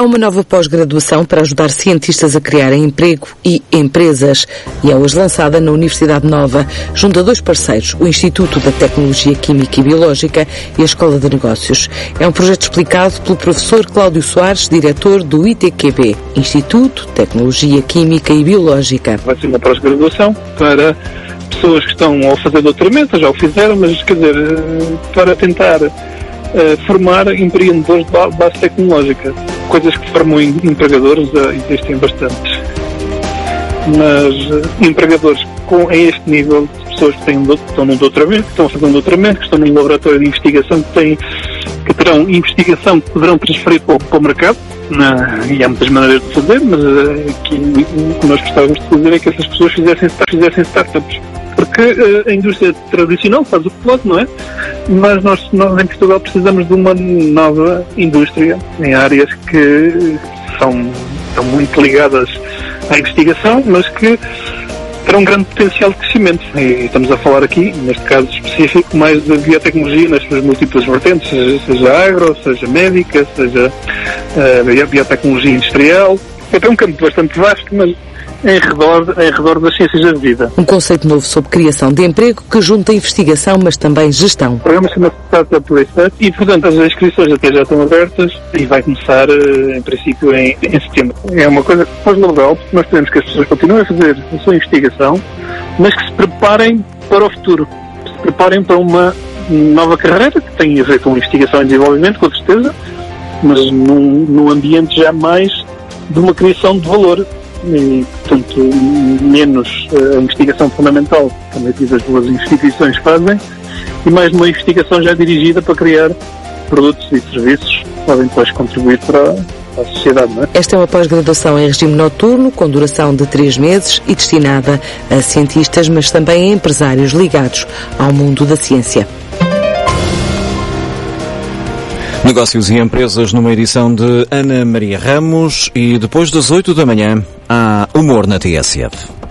uma nova pós-graduação para ajudar cientistas a criarem emprego e empresas e é hoje lançada na Universidade Nova, junto a dois parceiros, o Instituto da Tecnologia Química e Biológica e a Escola de Negócios. É um projeto explicado pelo professor Cláudio Soares, diretor do ITQB, Instituto de Tecnologia Química e Biológica. Vai ser uma pós-graduação para pessoas que estão a fazer doutoramento, já o fizeram, mas quer dizer, para tentar formar empreendedores de base tecnológica. Coisas que formam empregadores existem bastantes. Mas empregadores a este nível, de pessoas que estão num doutoramento, que estão a fazer um doutoramento, que estão num laboratório de investigação, que terão investigação que poderão transferir para o mercado, e há muitas maneiras de fazer, mas aqui o que nós gostávamos de fazer é que essas pessoas fizessem startups. Porque a indústria tradicional faz o que pode, não é? Mas nós em Portugal precisamos de uma nova indústria em áreas que são muito ligadas à investigação, mas que terão um grande potencial de crescimento. E estamos a falar aqui, neste caso específico, mais da biotecnologia nas suas múltiplas vertentes, seja agro, seja médica, seja biotecnologia industrial. É um campo bastante vasto, mas em redor das ciências da vida. Um conceito novo sobre criação de emprego que junta investigação, mas também gestão. O programa chama-se Startup Research e, portanto, as inscrições até já estão abertas e vai começar, em princípio, em setembro. É uma coisa que faz legal, porque nós queremos que as pessoas continuem a fazer a sua investigação, mas que se preparem para o futuro. Se preparem para uma nova carreira que tem a ver com investigação e desenvolvimento, com certeza, mas num ambiente já mais de uma criação de valor. E, portanto, menos a investigação fundamental que a maioria das duas instituições fazem e mais uma investigação já dirigida para criar produtos e serviços que podem depois contribuir para a sociedade, não é? Esta é uma pós-graduação em regime noturno, com duração de 3 meses e destinada a cientistas, mas também a empresários ligados ao mundo da ciência. Negócios e empresas numa edição de Ana Maria Ramos e depois das 8 da manhã há Humor na TSF.